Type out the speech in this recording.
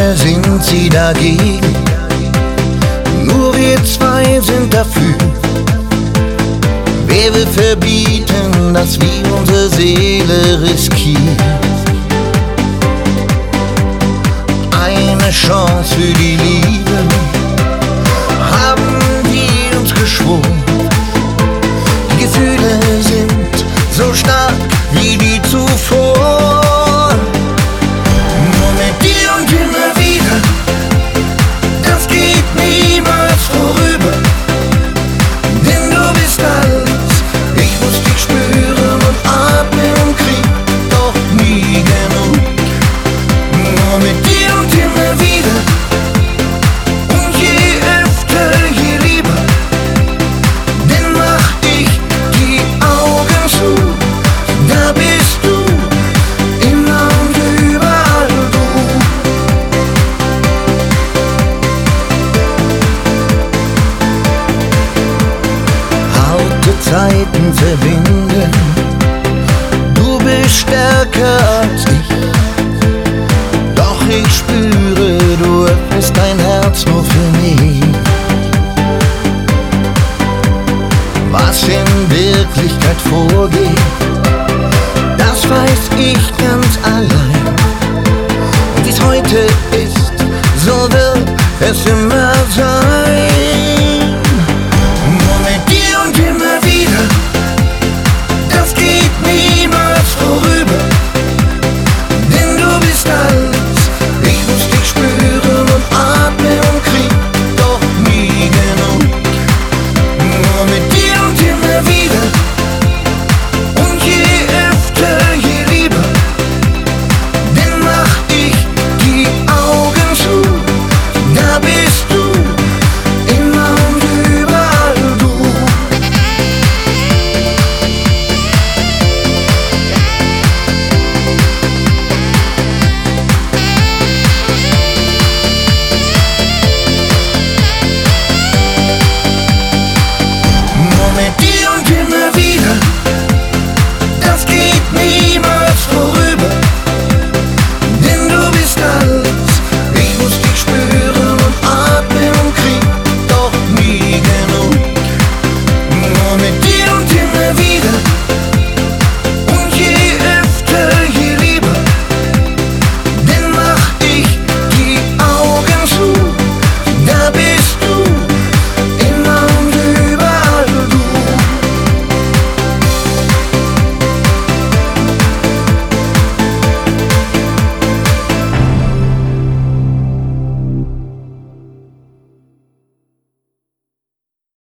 alle sind sie dagegen, nur wir zwei sind dafür. Wer will verbieten, dass wir unsere Seele riskieren? Eine Chance für die Liebe haben wir uns geschworen. Die Gefühle sind so stark wie die zuvor. Nur mit dir und immer wieder, das geht niemals vorüber. Denn du bist alles, ich muss dich spüren und atmen, krieg doch nie genug. Nur mit dir und immer wieder, und je öfter, je lieber. Denn mach ich die Augen zu, da bist du immer und überall du. Harte Zeiten verbinden, du bist stärker als ich. Doch ich spüre, du öffnest dein Herz nur für mich. Was in Wirklichkeit vorgeht,